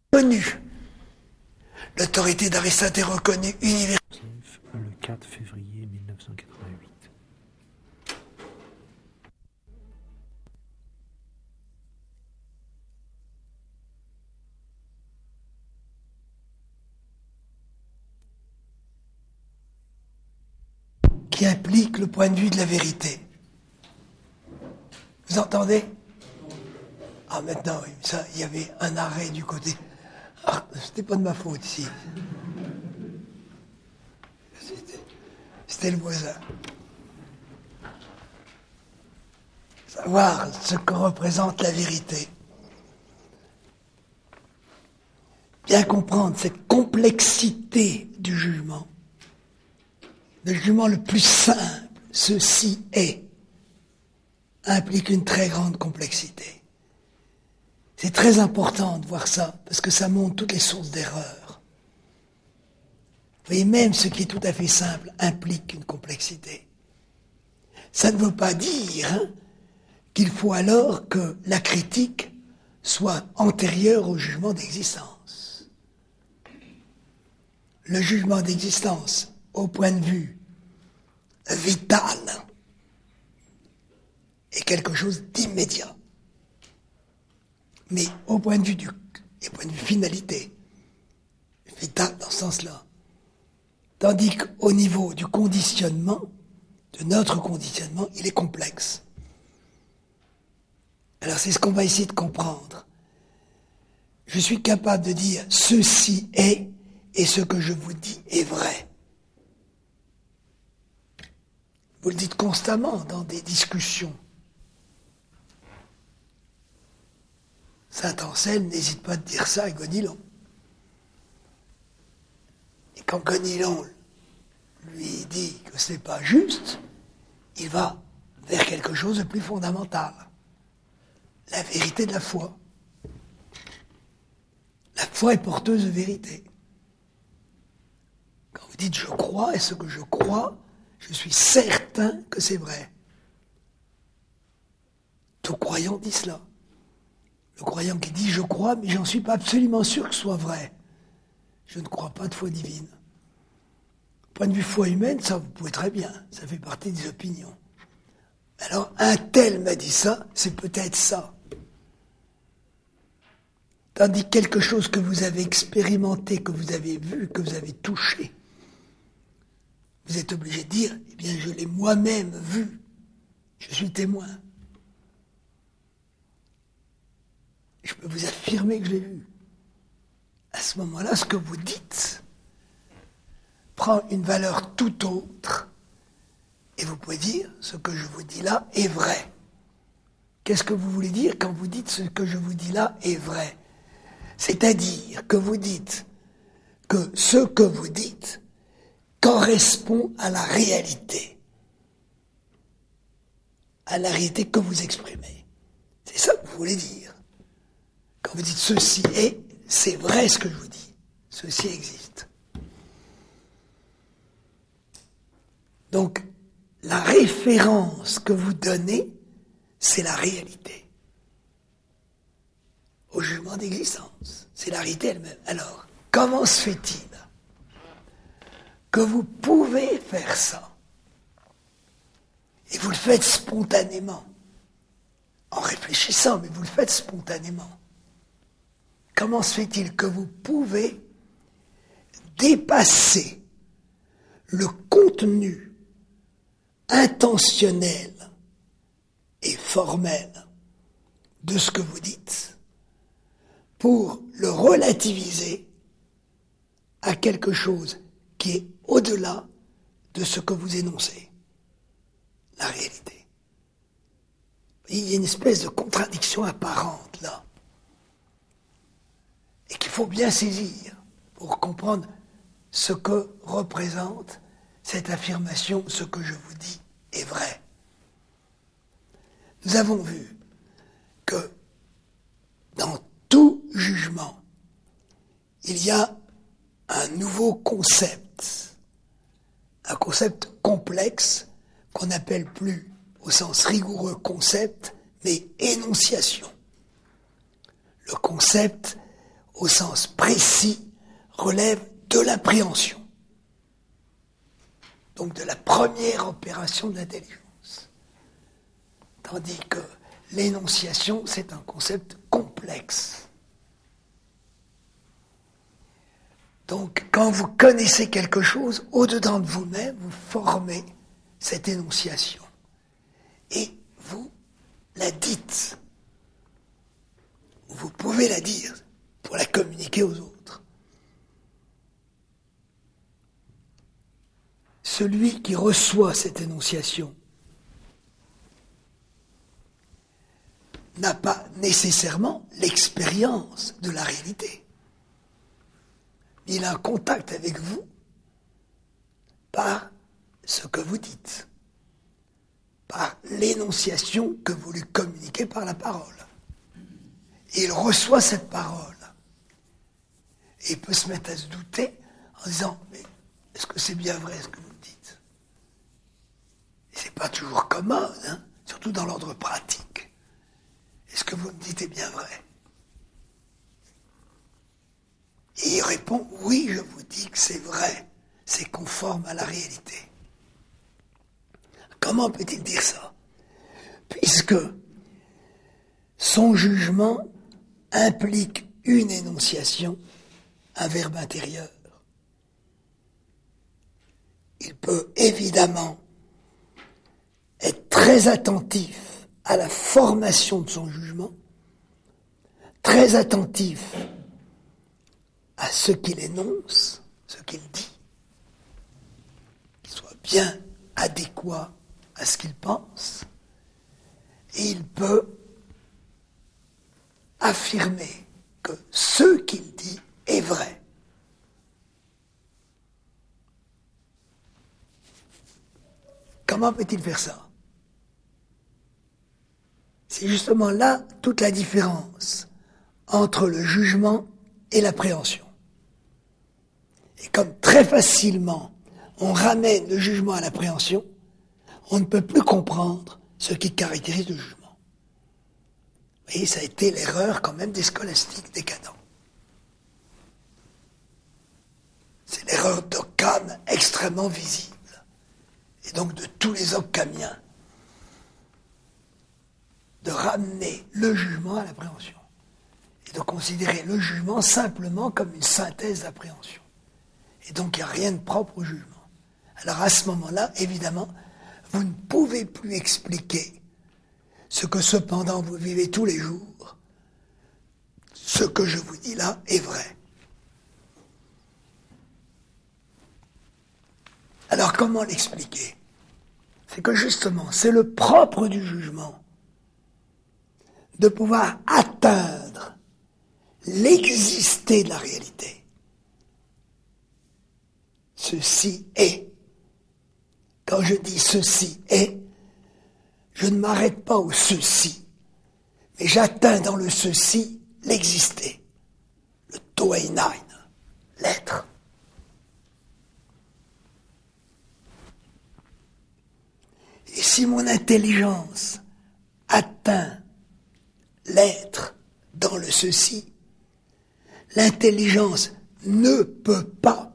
reconnue. L'autorité d'Aristote est reconnue universellement. Le 4 février 1988. Qui implique le point de vue de la vérité. Vous entendez? Ah, maintenant, oui, ça, il y avait un arrêt du côté. Ah, c'était pas de ma faute ici. C'était le voisin. Savoir ce que représente la vérité. Bien comprendre cette complexité du jugement. Le jugement le plus simple, ceci est, implique une très grande complexité. C'est très important de voir ça, parce que ça montre toutes les sources d'erreur. Vous voyez, même ce qui est tout à fait simple implique une complexité. Ça ne veut pas dire qu'il faut alors que la critique soit antérieure au jugement d'existence. Le jugement d'existence, au point de vue vital, est quelque chose d'immédiat. Mais au point de vue finalité, vital dans ce sens-là. Tandis qu'au niveau du conditionnement, de notre conditionnement, il est complexe. Alors c'est ce qu'on va essayer de comprendre. Je suis capable de dire ceci est, et ce que je vous dis est vrai. Vous le dites constamment dans des discussions. Saint Anselme n'hésite pas à dire ça à Gonilon. Et quand Gonilon lui dit que ce n'est pas juste, il va vers quelque chose de plus fondamental. La vérité de la foi. La foi est porteuse de vérité. Quand vous dites « je crois » et ce que je crois, je suis certain que c'est vrai. Tout croyant dit cela. Le croyant qui dit « je crois, mais j'en suis pas absolument sûr que ce soit vrai ». Je ne crois pas de foi divine. Au point de vue foi humaine, ça vous pouvez très bien. Ça fait partie des opinions. Alors, un tel m'a dit ça, c'est peut-être ça. Tandis que quelque chose que vous avez expérimenté, que vous avez vu, que vous avez touché, vous êtes obligé de dire, eh bien, je l'ai moi-même vu. Je suis témoin. Je peux vous affirmer que je l'ai vu. À ce moment-là, ce que vous dites prend une valeur tout autre. Et vous pouvez dire, ce que je vous dis là est vrai. Qu'est-ce que vous voulez dire quand vous dites ce que je vous dis là est vrai? C'est-à-dire que vous dites que ce que vous dites correspond à la réalité que vous exprimez. C'est ça que vous voulez dire. Quand vous dites ceci est, c'est vrai ce que je vous dis. Ceci existe. Donc, la référence que vous donnez, c'est la réalité. Au jugement d'existence. C'est la réalité elle-même. Alors, comment se fait-il que vous pouvez faire ça? Et vous le faites spontanément. En réfléchissant, mais vous le faites spontanément. Comment se fait-il que vous pouvez dépasser le contenu intentionnel et formel de ce que vous dites pour le relativiser à quelque chose qui est au-delà de ce que vous énoncez, la réalité? Il y a une espèce de contradiction apparente là, et qu'il faut bien saisir pour comprendre ce que représente cette affirmation, ce que je vous dis est vrai. Nous avons vu que dans tout jugement, il y a un nouveau concept, un concept complexe qu'on n'appelle plus au sens rigoureux concept, mais énonciation. Le concept au sens précis, relève de l'appréhension. Donc de la première opération de l'intelligence. Tandis que l'énonciation, c'est un concept complexe. Donc, quand vous connaissez quelque chose, au-dedans de vous-même, vous formez cette énonciation. Et vous la dites. Vous pouvez la dire pour la communiquer aux autres. Celui qui reçoit cette énonciation n'a pas nécessairement l'expérience de la réalité. Il a un contact avec vous par ce que vous dites, par l'énonciation que vous lui communiquez par la parole. Et il reçoit cette parole. Et il peut se mettre à se douter en disant, mais est-ce que c'est bien vrai ce que vous me dites? Et c'est pas toujours commode, hein, surtout dans l'ordre pratique. Est-ce que vous me dites est bien vrai? Et il répond, oui, je vous dis que c'est vrai, c'est conforme à la réalité. Comment peut-il dire ça? Puisque son jugement implique une énonciation, un verbe intérieur. Il peut évidemment être très attentif à la formation de son jugement, très attentif à ce qu'il énonce, ce qu'il dit, qu'il soit bien adéquat à ce qu'il pense, et il peut affirmer que ce qu'il dit est vrai. Comment peut-il faire ça? C'est justement là toute la différence entre le jugement et l'appréhension. Et comme très facilement on ramène le jugement à l'appréhension, on ne peut plus comprendre ce qui caractérise le jugement. Vous voyez, ça a été l'erreur quand même des scolastiques décadents. C'est l'erreur d'Occam extrêmement visible, et donc de tous les occamiens, de ramener le jugement à l'appréhension, et de considérer le jugement simplement comme une synthèse d'appréhension. Et donc il n'y a rien de propre au jugement. Alors à ce moment-là, évidemment, vous ne pouvez plus expliquer ce que cependant vous vivez tous les jours. Ce que je vous dis là est vrai. Alors comment l'expliquer? C'est que justement, c'est le propre du jugement de pouvoir atteindre l'existé de la réalité. Ceci est. Quand je dis ceci est, je ne m'arrête pas au ceci, mais j'atteins dans le ceci l'existé, le toeinein, l'être. Et si mon intelligence atteint l'être dans le ceci, l'intelligence ne peut pas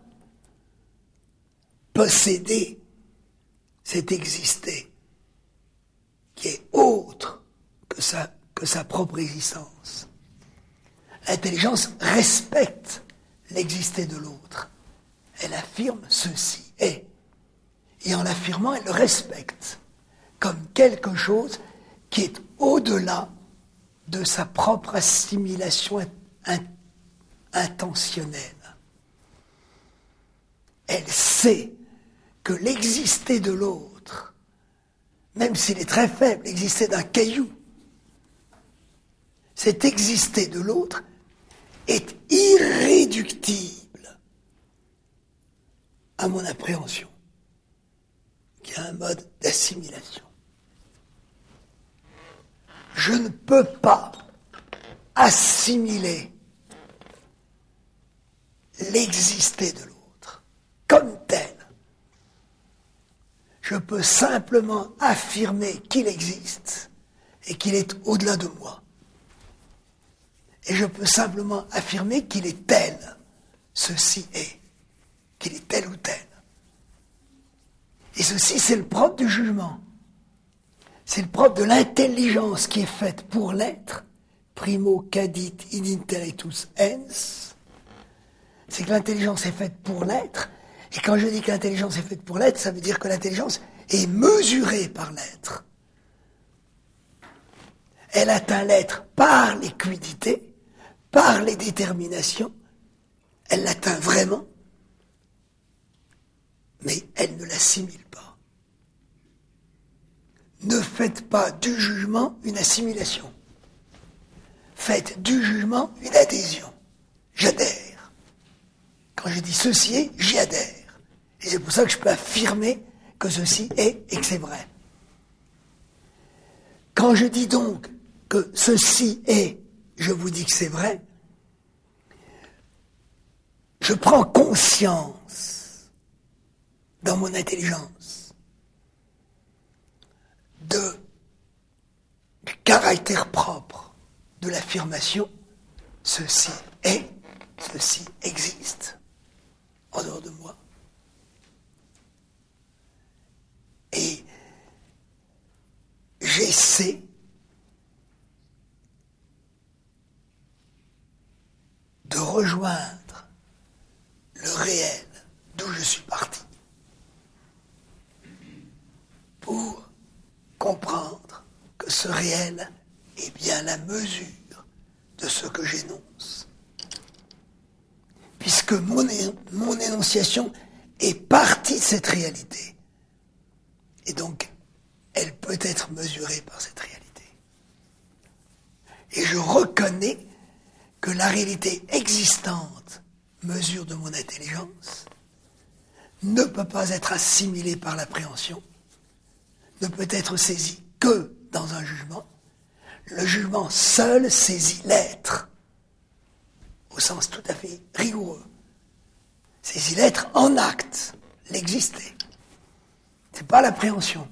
posséder cet existé qui est autre que sa propre existence. L'intelligence respecte l'existé de l'autre. Elle affirme ceci est. Et en l'affirmant, elle le respecte comme quelque chose qui est au-delà de sa propre assimilation intentionnelle. Elle sait que l'existé de l'autre, même s'il est très faible, l'existé d'un caillou, cet existé de l'autre est irréductible à mon appréhension, qui est un mode d'assimilation. Je ne peux pas assimiler l'existé de l'autre comme tel. Je peux simplement affirmer qu'il existe et qu'il est au-delà de moi. Et je peux simplement affirmer qu'il est tel, ceci est, qu'il est tel ou tel. Et ceci, c'est le propre du jugement. C'est le propre de l'intelligence qui est faite pour l'être, primo cadit in intellectus ens. C'est que l'intelligence est faite pour l'être. Et quand je dis que l'intelligence est faite pour l'être, ça veut dire que l'intelligence est mesurée par l'être. Elle atteint l'être par les quidités, par les déterminations. Elle l'atteint vraiment, mais elle ne l'assimile pas. Ne faites pas du jugement une assimilation. Faites du jugement une adhésion. J'adhère. Quand je dis ceci est, j'y adhère. Et c'est pour ça que je peux affirmer que ceci est et que c'est vrai. Quand je dis donc que ceci est, je vous dis que c'est vrai, je prends conscience dans mon intelligence du caractère propre de l'affirmation, ceci est, ceci existe en dehors de moi. Et j'essaie de rejoindre le réel d'où je suis parti pour comprendre que ce réel est bien la mesure de ce que j'énonce. Puisque mon énonciation est partie de cette réalité. Et donc, elle peut être mesurée par cette réalité. Et je reconnais que la réalité existante, mesure de mon intelligence, ne peut pas être assimilée par l'appréhension, ne peut être saisie que dans un jugement. Le jugement seul saisit l'être, au sens tout à fait rigoureux. Saisit l'être en acte, l'exister. C'est pas l'appréhension.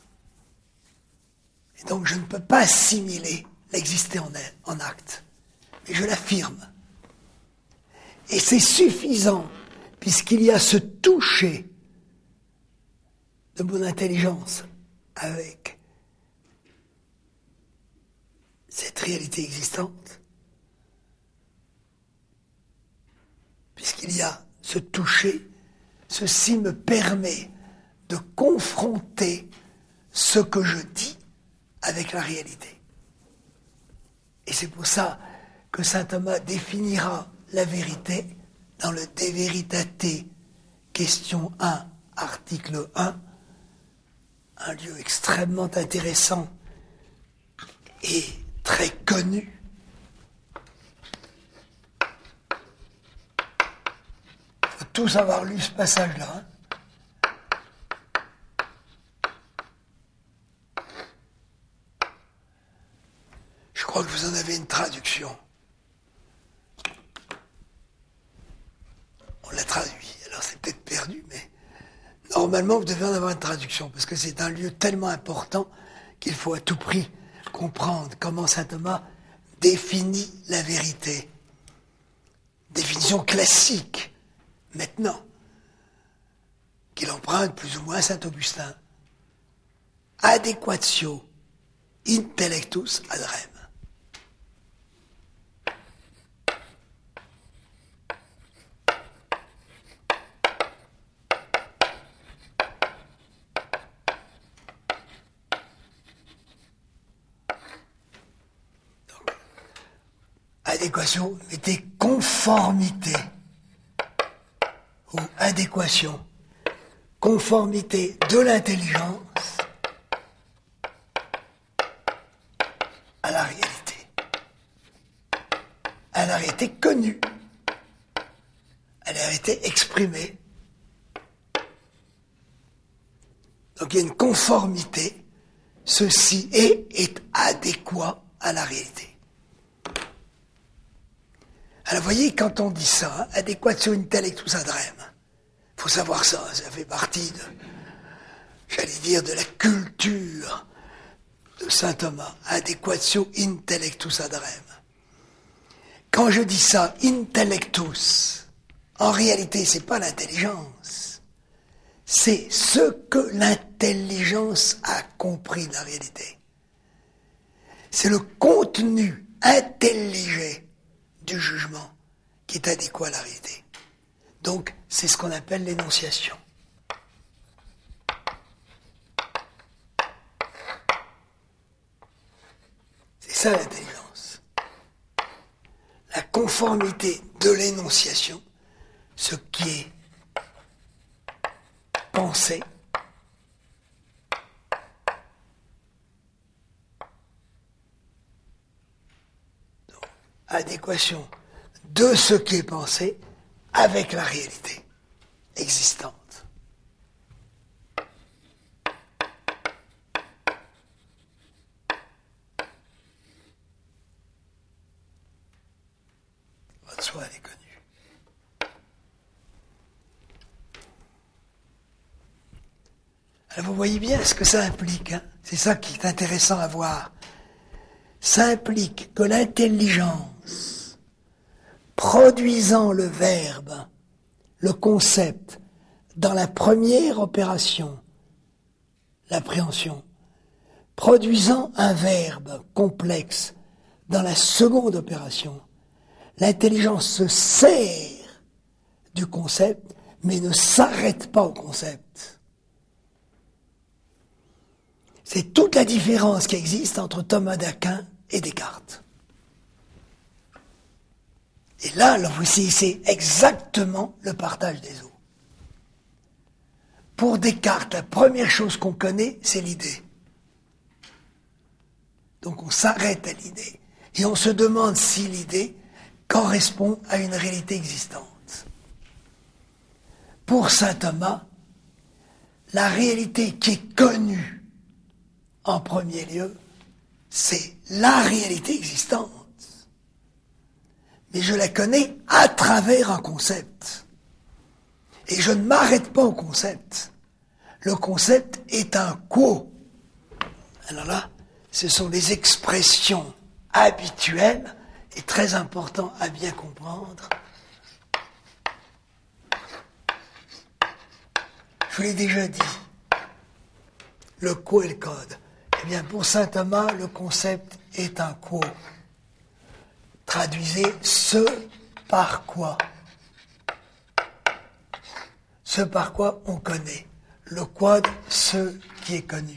Et donc je ne peux pas assimiler l'exister en acte, mais je l'affirme. Et c'est suffisant, puisqu'il y a ce toucher de mon intelligence avec cette réalité existante, puisqu'il y a ce toucher, ceci me permet de confronter ce que je dis avec la réalité. Et c'est pour ça que saint Thomas définira la vérité dans le De Veritate, question 1, article 1, un lieu extrêmement intéressant et très connu. Il faut tous avoir lu ce passage-là. Hein. Je crois que vous en avez une traduction. On l'a traduit, alors c'est peut-être perdu, mais normalement vous devez en avoir une traduction, parce que c'est un lieu tellement important qu'il faut à tout prix comprendre comment saint Thomas définit la vérité. Définition classique, maintenant, qu'il emprunte plus ou moins à saint Augustin. Adequatio intellectus ad rem. Adéquation, mettez conformité ou adéquation, conformité de l'intelligence à la réalité connue, à la réalité exprimée. Donc il y a une conformité, ceci est adéquat à la réalité. Alors, vous voyez, quand on dit ça, adéquatio intellectus ad rem, il faut savoir ça, ça fait partie de la culture de saint Thomas, adéquatio intellectus ad rem. quand je dis ça, intellectus, en réalité, c'est pas l'intelligence. C'est ce que l'intelligence a compris de la réalité. C'est le contenu intelligé du jugement qui est adéquat à la réalité. Donc, c'est ce qu'on appelle l'énonciation. C'est ça l'intelligence. La conformité de l'énonciation, ce qui est pensé, donc, adéquation de ce qui est pensé avec la réalité existante. Votre soi, elle est connue. Alors vous voyez bien ce que ça implique, hein? C'est ça qui est intéressant à voir. Ça implique que l'intelligence, produisant le verbe, le concept, dans la première opération, l'appréhension, produisant un verbe complexe dans la seconde opération, l'intelligence se sert du concept, mais ne s'arrête pas au concept. C'est toute la différence qui existe entre Thomas d'Aquin et Descartes. Et là, vous saisissez exactement le partage des eaux. Pour Descartes, la première chose qu'on connaît, c'est l'idée. Donc on s'arrête à l'idée. Et on se demande si l'idée correspond à une réalité existante. Pour saint Thomas, la réalité qui est connue en premier lieu, c'est la réalité existante. Mais je la connais à travers un concept. Et je ne m'arrête pas au concept. Le concept est un quo. Alors là, ce sont des expressions habituelles et très important à bien comprendre. Je vous l'ai déjà dit, le quo et le code. Eh bien, pour saint Thomas, le concept est un quo. Traduisez ce par quoi. Ce par quoi on connaît. Le quod, ce qui est connu.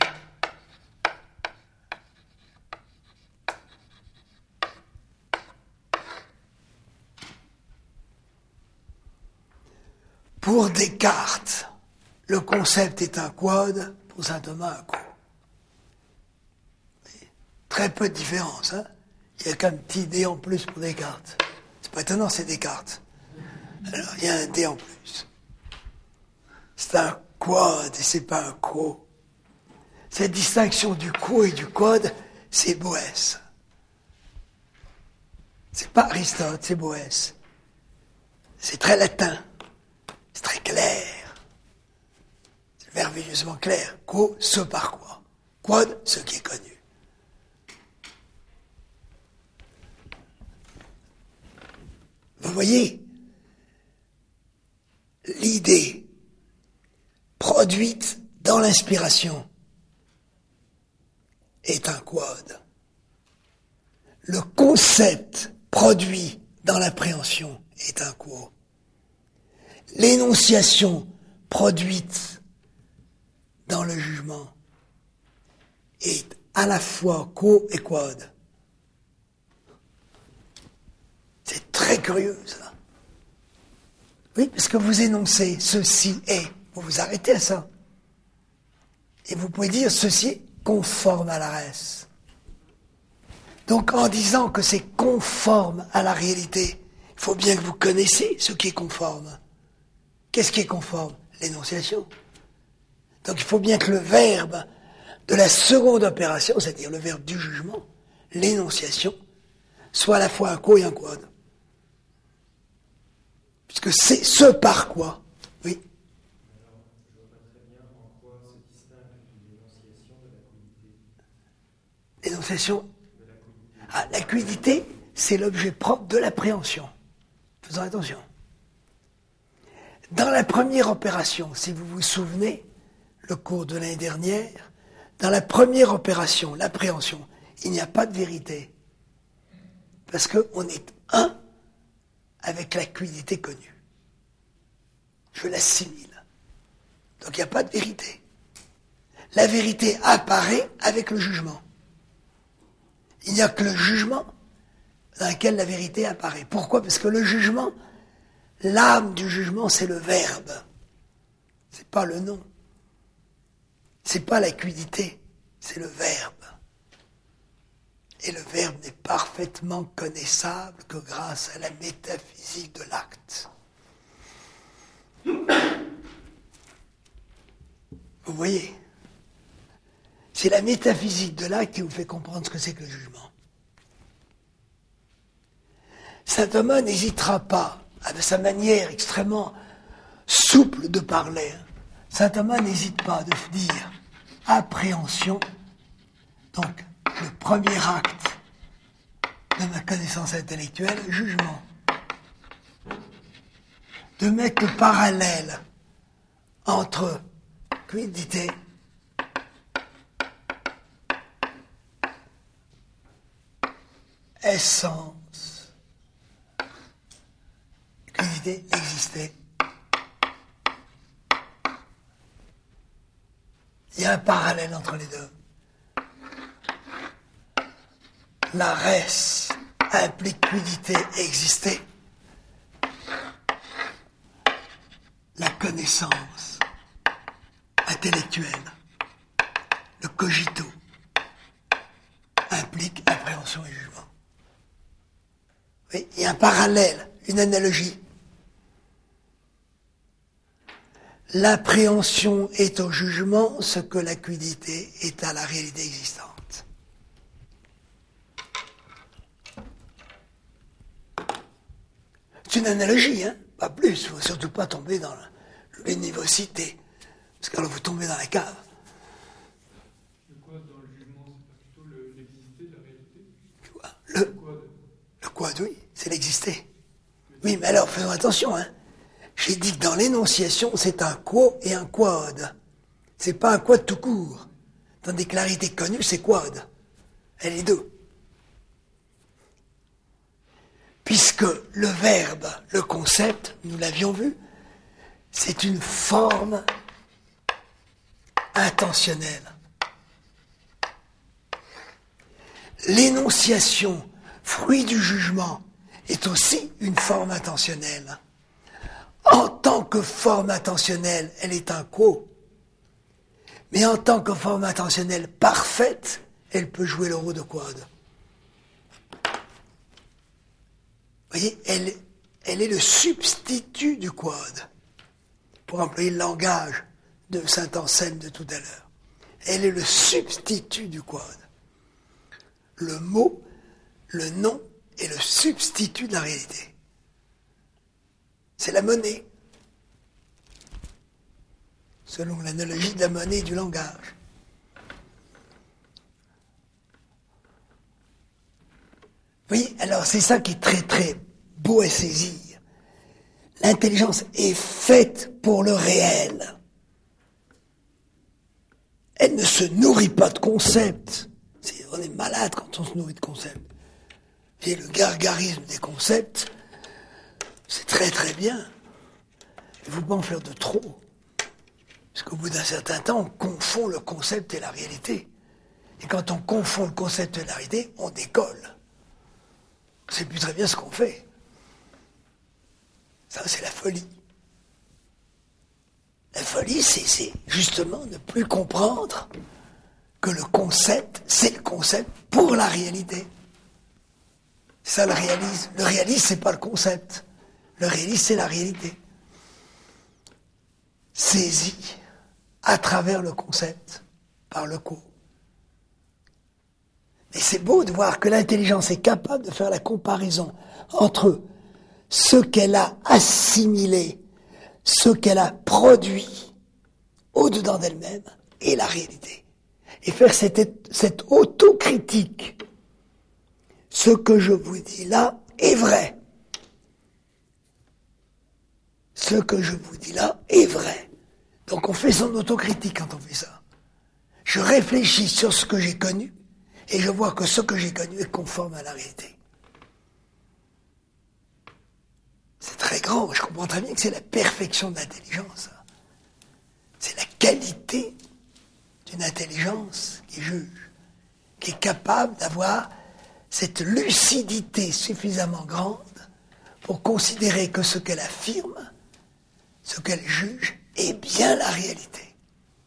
Pour Descartes, le concept est un quod, pour saint Thomas, un quo. Très peu de différence, hein. Il y a qu'un petit dé en plus pour Descartes. C'est pas étonnant, c'est Descartes. Alors, il y a un dé en plus. C'est un quod et c'est pas un quo. Cette distinction du quo et du quod, c'est Boès. C'est pas Aristote, c'est Boès. C'est très latin. C'est très clair. C'est merveilleusement clair. Quo, ce par quoi. Quod, ce qui est connu. Vous voyez, l'idée produite dans l'inspiration est un quod. Le concept produit dans l'appréhension est un quo. L'énonciation produite dans le jugement est à la fois quo et quod. C'est très curieux, ça. Oui, parce que vous énoncez ceci est, vous vous arrêtez à ça. Et vous pouvez dire ceci est conforme à la res. Donc en disant que c'est conforme à la réalité, il faut bien que vous connaissiez ce qui est conforme. Qu'est-ce qui est conforme? L'énonciation. Donc il faut bien que le verbe de la seconde opération, c'est-à-dire le verbe du jugement, l'énonciation, soit à la fois un quo et un quod. Puisque c'est ce par quoi. Oui. Alors, je vois pas très bien en quoi se distingue l'énonciation de la quidité. L'énonciation. De la quidité. Ah, la quidité, c'est l'objet propre de l'appréhension. Faisons attention. Dans la première opération, si vous vous souvenez, le cours de l'année dernière, dans la première opération, l'appréhension, il n'y a pas de vérité. Parce qu'on est un avec la quiddité connue. Je l'assimile. Donc il n'y a pas de vérité. La vérité apparaît avec le jugement. Il n'y a que le jugement dans lequel la vérité apparaît. Pourquoi? Parce que le jugement, l'âme du jugement, c'est le verbe. C'est pas le nom. C'est pas la quiddité, c'est le verbe. Et le verbe n'est parfaitement connaissable que grâce à la métaphysique de l'acte. Vous voyez? C'est la métaphysique de l'acte qui vous fait comprendre ce que c'est que le jugement. Saint Thomas n'hésitera pas, avec sa manière extrêmement souple de parler, Saint Thomas n'hésite pas de dire appréhension, donc le premier acte de ma connaissance intellectuelle, jugement. De mettre le parallèle entre quiddité essence, quiddité exister. Il y a un parallèle entre les deux. La res implique quiddité exister. La connaissance intellectuelle, le cogito, implique appréhension et jugement. Oui, il y a un parallèle, une analogie. L'appréhension est au jugement ce que la quiddité est à la réalité existante. C'est une analogie, hein, pas plus. Il ne faut surtout pas tomber dans l'énivocité, parce que alors vous tombez dans la cave. Le quad dans le jugement, c'est pas plutôt l'exister de la réalité? Le quad, oui, c'est l'exister. Oui, mais alors faisons attention, hein. J'ai dit que dans l'énonciation, c'est un quo et un quad. C'est pas un quad tout court. Tandis que la réalité connue, c'est quad. Elle est deux. Puisque le verbe, le concept, nous l'avions vu, c'est une forme intentionnelle. L'énonciation, fruit du jugement, est aussi une forme intentionnelle. En tant que forme intentionnelle, elle est un quo. Mais en tant que forme intentionnelle parfaite, elle peut jouer le rôle de quad. Vous voyez, elle est le substitut du quad, pour employer le langage de saint Anselme de tout à l'heure. Elle est le substitut du quad. Le mot, le nom est le substitut de la réalité. C'est la monnaie, selon l'analogie de la monnaie et du langage. Oui, alors c'est ça qui est très très beau à saisir. L'intelligence est faite pour le réel. Elle ne se nourrit pas de concepts. On est malade quand on se nourrit de concepts. Et le gargarisme des concepts, c'est très très bien. Il ne faut pas en faire de trop. Parce qu'au bout d'un certain temps, on confond le concept et la réalité. Et quand on confond le concept et la réalité, on décolle. On ne sait plus très bien ce qu'on fait. Ça, c'est la folie. La folie, c'est justement ne plus comprendre que le concept, c'est le concept pour la réalité. C'est ça le réalisme. Le réalisme, c'est pas le concept. Le réalisme, c'est la réalité. Saisie à travers le concept, par le co. Et c'est beau de voir que l'intelligence est capable de faire la comparaison entre ce qu'elle a assimilé, ce qu'elle a produit au-dedans d'elle-même et la réalité. Et faire cette autocritique ce que je vous dis là est vrai. Ce que je vous dis là est vrai. Donc on fait son autocritique quand on fait ça. Je réfléchis sur ce que j'ai connu et je vois que ce que j'ai connu est conforme à la réalité. C'est très grand, je comprends très bien que c'est la perfection de l'intelligence. C'est la qualité d'une intelligence qui juge, qui est capable d'avoir cette lucidité suffisamment grande pour considérer que ce qu'elle affirme, ce qu'elle juge, est bien la réalité.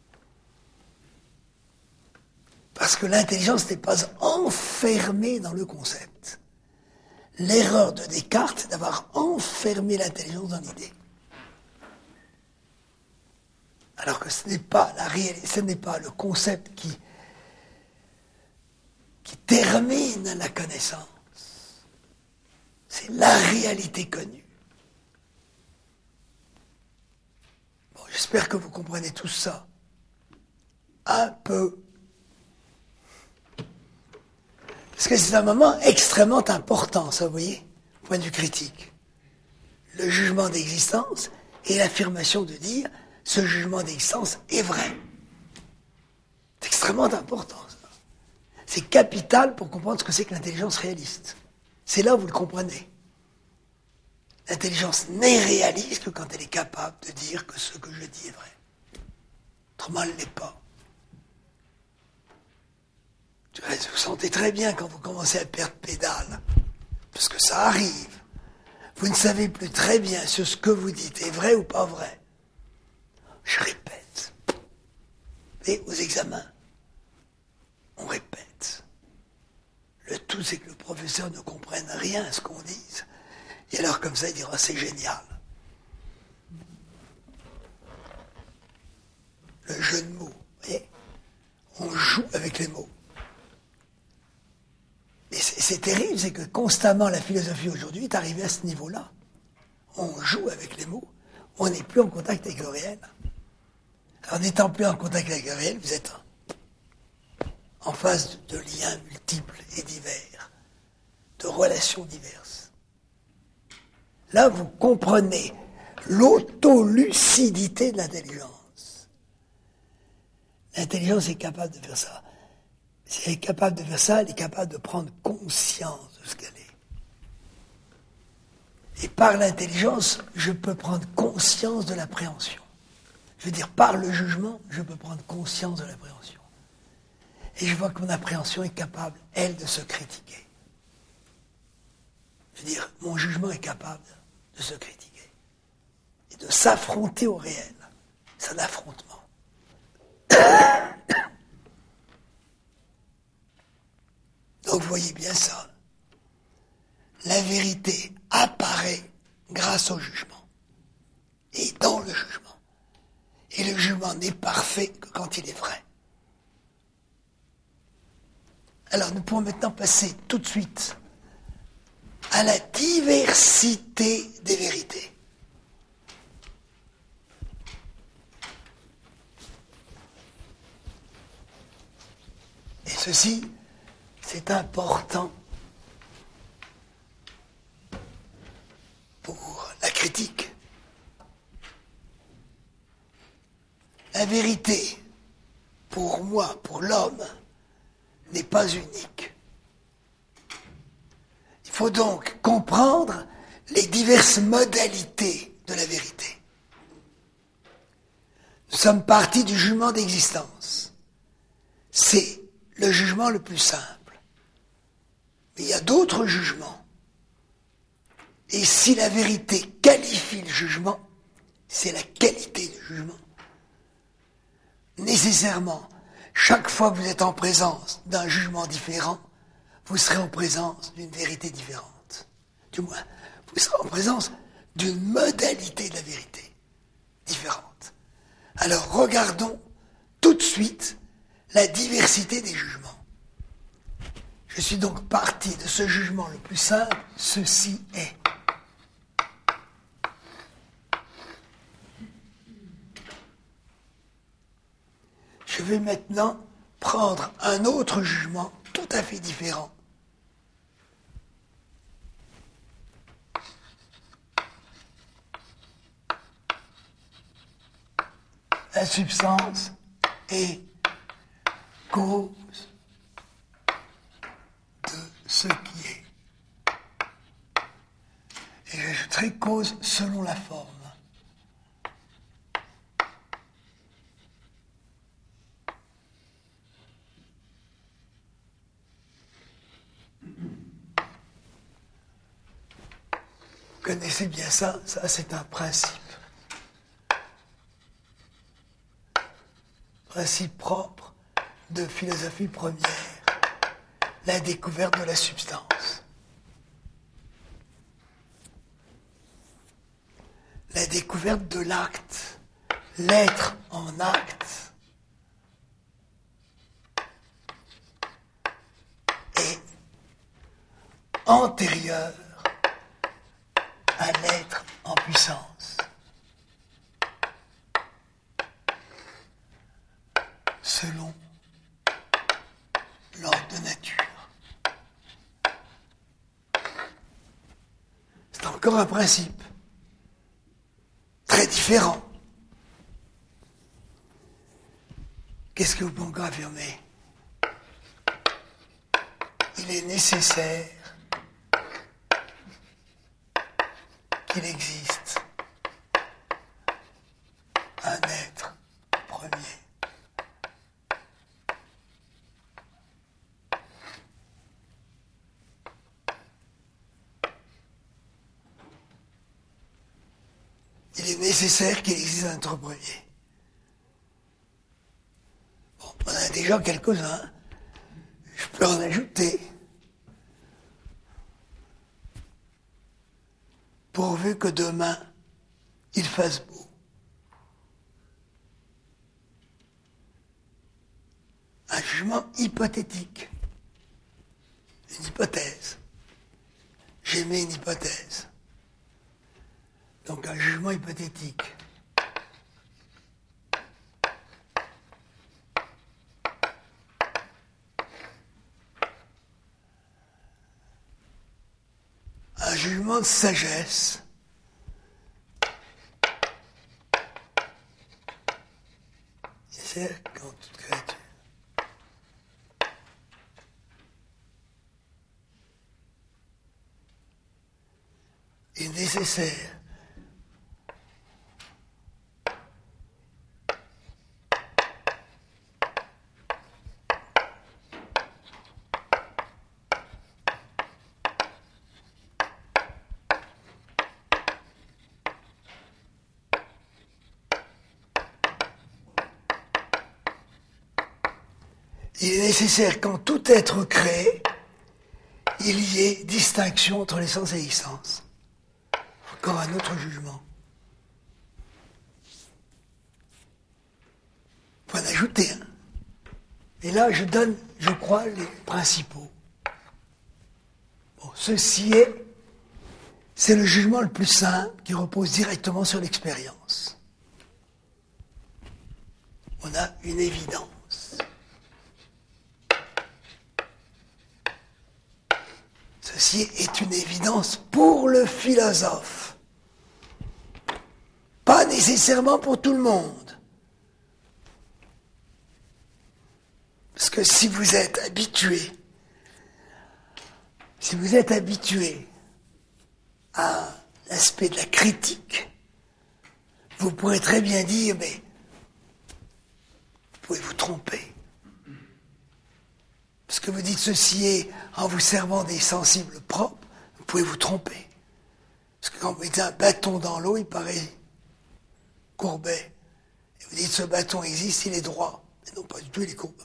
Parce que l'intelligence n'est pas enfermée dans le concept. L'erreur de Descartes, c'est d'avoir enfermé l'intelligence dans l'idée. Alors que ce n'est pas la réalité, ce n'est pas le concept qui termine la connaissance. C'est la réalité connue. Bon, j'espère que vous comprenez tout ça. Un peu. Parce que c'est un moment extrêmement important, ça, vous voyez, au point de vue critique. Le jugement d'existence et l'affirmation de dire ce jugement d'existence est vrai. C'est extrêmement important, ça. C'est capital pour comprendre ce que c'est que l'intelligence réaliste. C'est là où vous le comprenez. L'intelligence n'est réaliste que quand elle est capable de dire que ce que je dis est vrai. Autrement, elle ne l'est pas. Vous sentez très bien quand vous commencez à perdre pédale, parce que ça arrive. Vous ne savez plus très bien si ce que vous dites est vrai ou pas vrai. Je répète. Et aux examens, on répète. Le tout, c'est que le professeur ne comprenne rien à ce qu'on dise. Et alors, comme ça, il dira, c'est génial. Le jeu de mots, vous voyez, on joue avec les mots. Et c'est terrible, c'est que constamment la philosophie aujourd'hui est arrivée à ce niveau-là. On joue avec les mots, on n'est plus en contact avec le réel. Alors, n'étant plus en contact avec le réel, vous êtes en face de liens multiples et divers, de relations diverses. Là, vous comprenez l'autolucidité de l'intelligence. L'intelligence est capable de faire ça. Si elle est capable de faire ça, elle est capable de prendre conscience de ce qu'elle est. Et par l'intelligence, je peux prendre conscience de l'appréhension. Je veux dire, par le jugement, je peux prendre conscience de l'appréhension. Et je vois que mon appréhension est capable, elle, de se critiquer. Je veux dire, mon jugement est capable de se critiquer. Et de s'affronter au réel. C'est un affrontement. Donc vous voyez bien ça. La vérité apparaît grâce au jugement. Et dans le jugement. Et le jugement n'est parfait que quand il est vrai. Alors nous pouvons maintenant passer tout de suite à la diversité des vérités. Et ceci, c'est important pour la critique. La vérité, pour moi, pour l'homme, n'est pas unique. Il faut donc comprendre les diverses modalités de la vérité. Nous sommes partis du jugement d'existence. C'est le jugement le plus simple. Mais il y a d'autres jugements. Et si la vérité qualifie le jugement, c'est la qualité du jugement. Nécessairement, chaque fois que vous êtes en présence d'un jugement différent, vous serez en présence d'une vérité différente. Du moins, vous serez en présence d'une modalité de la vérité différente. Alors regardons tout de suite la diversité des jugements. Je suis donc parti de ce jugement le plus simple, ceci est. Je vais maintenant prendre un autre jugement tout à fait différent. La substance est cause de ce qui est. Et j'ajouterai cause selon la forme. Vous connaissez bien ça, c'est un principe. Principe propre de philosophie première, la découverte de la substance. La découverte de l'acte, l'être en acte, est antérieur à l'être en puissance. Selon l'ordre de nature. C'est encore un principe très différent. Qu'est-ce que vous pouvez encore affirmer? Il est nécessaire qu'il existe un être premier. Il est nécessaire qu'il existe un être premier. Bon, on en a déjà quelques-uns. Je peux en ajouter. Pourvu que demain, il fasse beau. Un jugement hypothétique. Une hypothèse. J'émets une hypothèse. Donc un jugement hypothétique. Un jugement de sagesse. C'est quand toute créature. Est nécessaire. Il est nécessaire qu'en tout être créé, il y ait distinction entre l'essence et l'existence. Encore un autre jugement. Il faut en ajouter un. Et là, je donne, je crois, les principaux. Bon, ceci est, c'est le jugement le plus simple qui repose directement sur l'expérience. On a une évidence. Ceci est une évidence pour le philosophe. Pas nécessairement pour tout le monde. Parce que si vous êtes habitué à l'aspect de la critique, vous pourrez très bien dire, mais vous pouvez vous tromper. Parce que vous dites ceci est en vous servant des sensibles propres, vous pouvez vous tromper. Parce que quand vous mettez un bâton dans l'eau, il paraît courbet. Et vous dites ce bâton existe, il est droit. Mais non, pas du tout, il est courbe.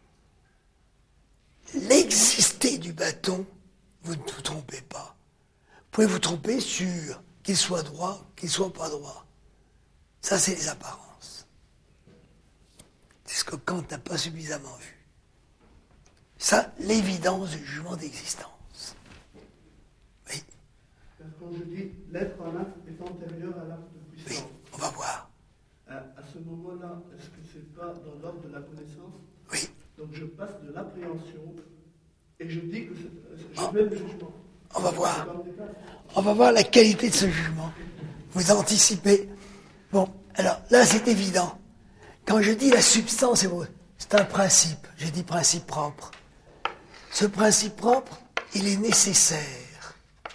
L'existé du bâton, vous ne vous trompez pas. Vous pouvez vous tromper sur qu'il soit droit, qu'il soit pas droit. Ça, c'est les apparences. C'est ce que Kant n'a pas suffisamment vu. Ça, l'évidence du jugement d'existence. Oui. Quand je dis l'être en acte est antérieur à l'acte de puissance. Oui, on va voir. À ce moment-là, est-ce que c'est pas dans l'ordre de la connaissance? Oui. Donc je passe de l'appréhension et je dis que je fais le jugement. On va voir. On va voir la qualité de ce jugement. Vous anticipez. Bon, alors là c'est évident. Quand je dis la substance, c'est un principe. J'ai dit principe propre. Ce principe propre, il est nécessaire.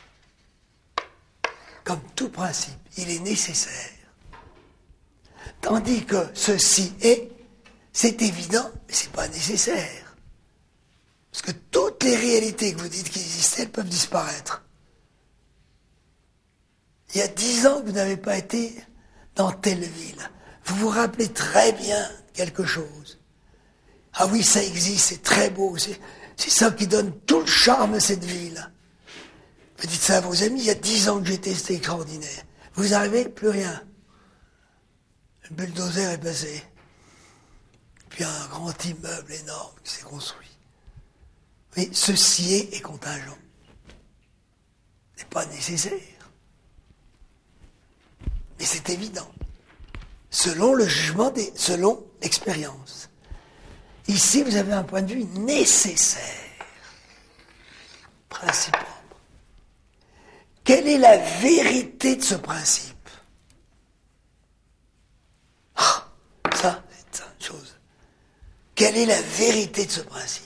Comme tout principe, il est nécessaire. Tandis que ceci est, c'est évident, mais c'est pas nécessaire. Parce que toutes les réalités que vous dites qui existaient, elles peuvent disparaître. Il y a 10 ans que vous n'avez pas été dans telle ville. Vous vous rappelez très bien de quelque chose. Ah oui, ça existe, c'est très beau, c'est ça qui donne tout le charme à cette ville. Vous dites ça à vos amis, il y a 10 ans que j'étais, c'était extraordinaire. Vous arrivez, plus rien. Le bulldozer est passé. Puis un grand immeuble énorme qui s'est construit. Mais ceci est contingent. C'est pas nécessaire. Mais c'est évident. Selon le jugement, selon l'expérience. Ici, vous avez un point de vue nécessaire. Principe propre. Quelle est la vérité de ce principe? Ah, ça, c'est une chose. Quelle est la vérité de ce principe?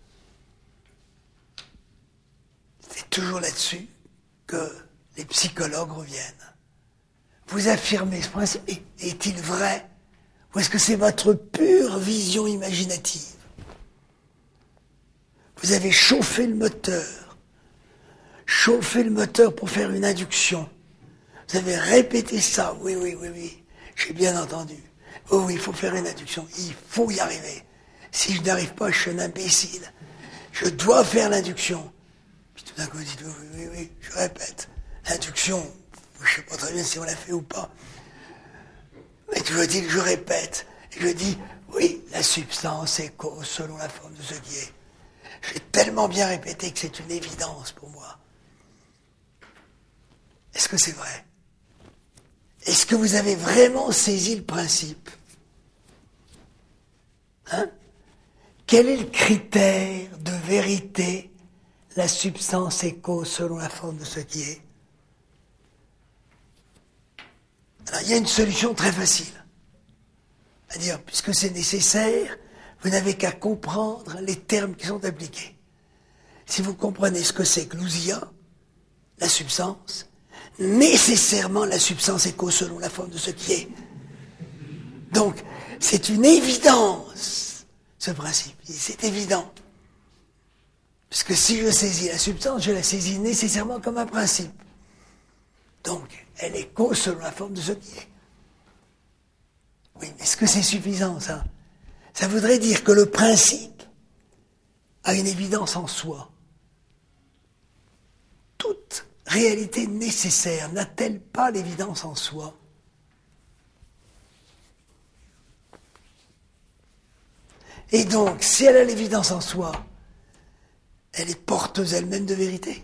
C'est toujours là-dessus que les psychologues reviennent. Vous affirmez ce principe, est-il vrai? Ou est-ce que c'est votre pure vision imaginative? Vous avez chauffé le moteur. Chauffé le moteur pour faire une induction. Vous avez répété ça. Oui, j'ai bien entendu. Oh oui, il faut faire une induction. Il faut y arriver. Si je n'arrive pas, je suis un imbécile. Je dois faire l'induction. Puis tout d'un coup, vous dites, oui, je répète. L'induction, je ne sais pas très bien si on l'a fait ou pas. Mais toujours dit que je répète. Et je dis, oui, la substance est cause selon la forme de ce qui est. J'ai tellement bien répété que c'est une évidence pour moi. Est-ce que c'est vrai? Est-ce que vous avez vraiment saisi le principe? Hein? Quel est le critère de vérité? La substance est cause selon la forme de ce qui est. Alors, il y a une solution très facile. C'est-à-dire, puisque c'est nécessaire, vous n'avez qu'à comprendre les termes qui sont appliqués. Si vous comprenez ce que c'est que l'ousia, la substance, nécessairement la substance est cause selon la forme de ce qui est. Donc, c'est une évidence, ce principe. C'est évident. Puisque si je saisis la substance, je la saisis nécessairement comme un principe. Donc, elle est cause selon la forme de ce qui est. Oui, mais est-ce que c'est suffisant, ça? Ça voudrait dire que le principe a une évidence en soi. Toute réalité nécessaire n'a-t-elle pas l'évidence en soi? Et donc, si elle a l'évidence en soi, elle est porteuse elle-même de vérité.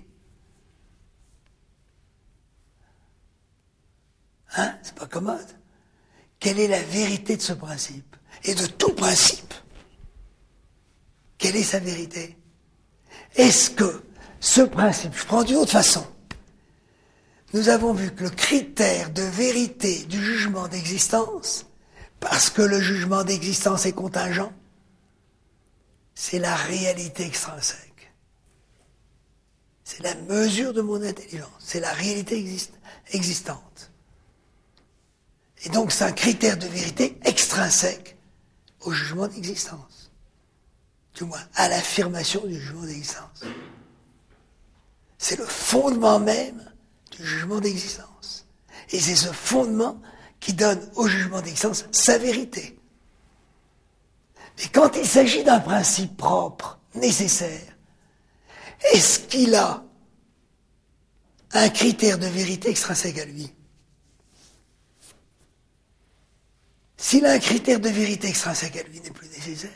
Hein? C'est pas commode. Quelle est la vérité de ce principe? Et de tout principe? Quelle est sa vérité? Est-ce que ce principe, je prends d'une autre façon, nous avons vu que le critère de vérité du jugement d'existence, parce que le jugement d'existence est contingent, c'est la réalité extrinsèque. C'est la mesure de mon intelligence. C'est la réalité existante. Et donc c'est un critère de vérité extrinsèque au jugement d'existence. Du moins, à l'affirmation du jugement d'existence. C'est le fondement même du jugement d'existence. Et c'est ce fondement qui donne au jugement d'existence sa vérité. Et quand il s'agit d'un principe propre, nécessaire, est-ce qu'il a un critère de vérité extrinsèque à lui? S'il a un critère de vérité extrinsèque à lui, il n'est plus nécessaire.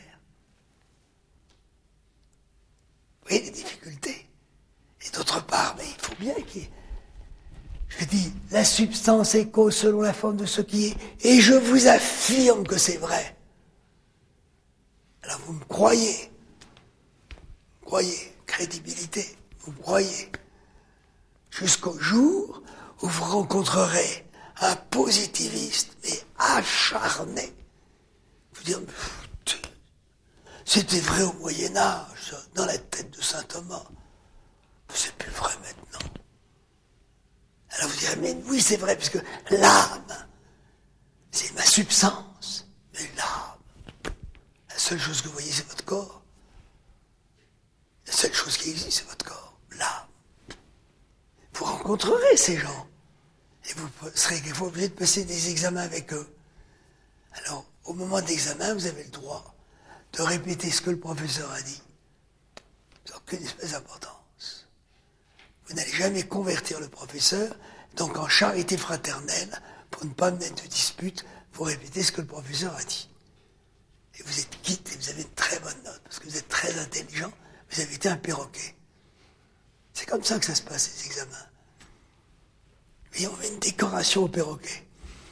Vous voyez les difficultés. Et d'autre part, mais il faut bien qu'il y ait... Je dis, la substance est cause selon la forme de ce qui est, et je vous affirme que c'est vrai. Alors vous me croyez. Vous croyez, crédibilité, vous me croyez. Jusqu'au jour où vous rencontrerez un positiviste, mais acharné, dire, c'était vrai au Moyen-Âge, dans la tête de saint Thomas. Mais c'est plus vrai maintenant. Alors vous direz, mais oui, c'est vrai, puisque l'âme, c'est ma substance. Mais l'âme, la seule chose que vous voyez, c'est votre corps. La seule chose qui existe, c'est votre corps, l'âme. Vous rencontrerez ces gens. Et vous serez quelquefois obligé de passer des examens avec eux. Alors, au moment d'examen, vous avez le droit de répéter ce que le professeur a dit. Sans aucune espèce d'importance. Vous n'allez jamais convertir le professeur, donc en charité fraternelle, pour ne pas mettre de dispute, vous répétez ce que le professeur a dit. Et vous êtes quitte et vous avez une très bonne note, parce que vous êtes très intelligent, vous avez été un perroquet. C'est comme ça que ça se passe, les examens. Et on met une décoration au perroquet.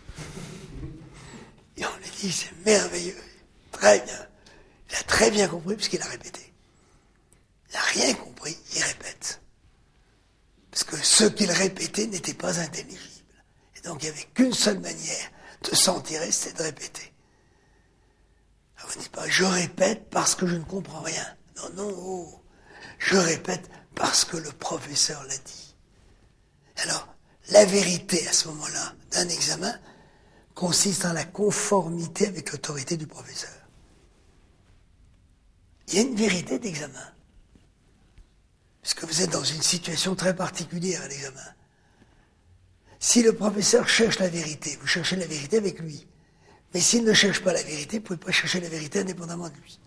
Et on lui dit, c'est merveilleux, très bien. Il a très bien compris puisqu'il a répété. Il n'a rien compris, il répète. Parce que ce qu'il répétait n'était pas intelligible. Et donc il n'y avait qu'une seule manière de s'en tirer, c'était de répéter. Alors vous ne dites pas, je répète parce que je ne comprends rien. Non, non, oh, je répète parce que le professeur l'a dit. Alors, la vérité à ce moment-là d'un examen consiste en la conformité avec l'autorité du professeur. Il y a une vérité d'examen. Parce que vous êtes dans une situation très particulière à l'examen. Si le professeur cherche la vérité, vous cherchez la vérité avec lui. Mais s'il ne cherche pas la vérité, vous ne pouvez pas chercher la vérité indépendamment de lui.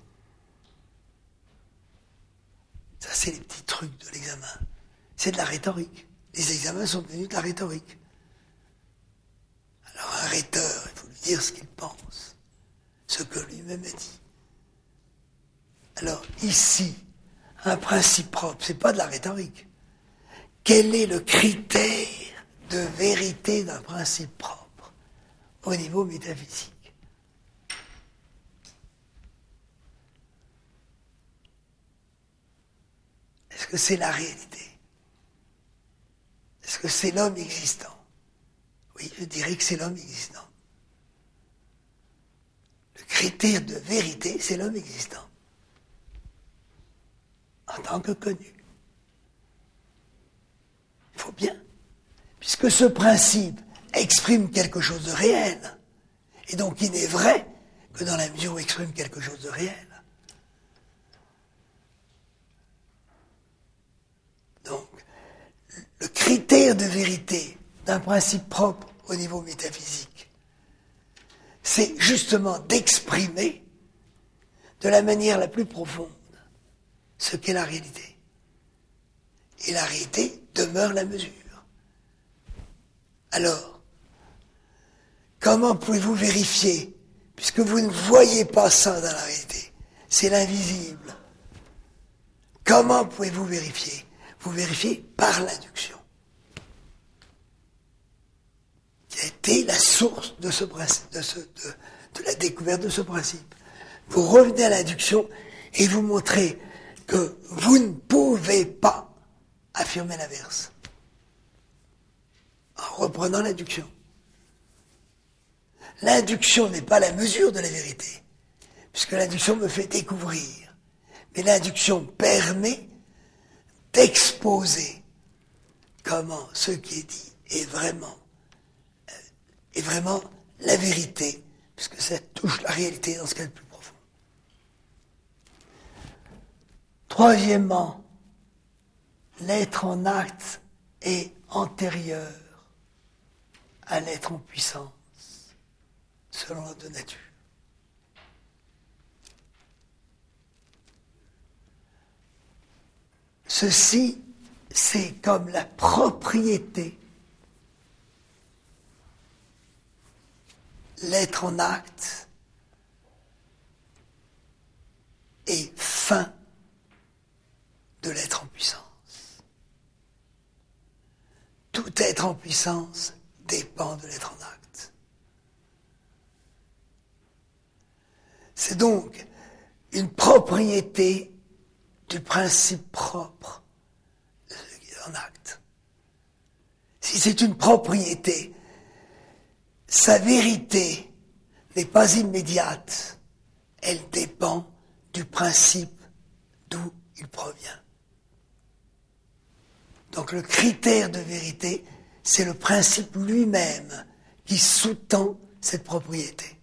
Ça, c'est les petits trucs de l'examen. C'est de la rhétorique. Les examens sont devenus de la rhétorique. Alors un rhéteur, il faut lui dire ce qu'il pense, ce que lui-même a dit. Alors ici, un principe propre, c'est pas de la rhétorique. Quel est le critère de vérité d'un principe propre au niveau métaphysique? Est-ce que c'est la réalité? Est-ce que c'est l'homme existant? Oui, je dirais que c'est l'homme existant. Le critère de vérité, c'est l'homme existant. En tant que connu. Il faut bien. Puisque ce principe exprime quelque chose de réel. Et donc il n'est vrai que dans la mesure où il exprime quelque chose de réel. Donc, le critère de vérité d'un principe propre au niveau métaphysique, c'est justement d'exprimer de la manière la plus profonde ce qu'est la réalité. Et la réalité demeure la mesure. Alors, comment pouvez-vous vérifier, puisque vous ne voyez pas ça dans la réalité, c'est l'invisible. Comment pouvez-vous vérifier? Vous vérifiez par l'induction. Qui a été la source de ce principe, de la découverte de ce principe. Vous revenez à l'induction et vous montrez que vous ne pouvez pas affirmer l'inverse. En reprenant l'induction. L'induction n'est pas la mesure de la vérité, puisque l'induction me fait découvrir. Mais l'induction permet d'exposer comment ce qui est dit est vraiment la vérité, puisque ça touche la réalité dans ce cas le plus profond. Troisièmement, l'être en acte est antérieur à l'être en puissance, selon l'ordre de nature. Ceci, c'est comme la propriété. L'être en acte est fin de l'être en puissance. Tout être en puissance dépend de l'être en acte. C'est donc une propriété du principe propre de ce qui est en acte. Si c'est une propriété, sa vérité n'est pas immédiate, elle dépend du principe d'où il provient. Donc le critère de vérité, c'est le principe lui-même qui sous-tend cette propriété.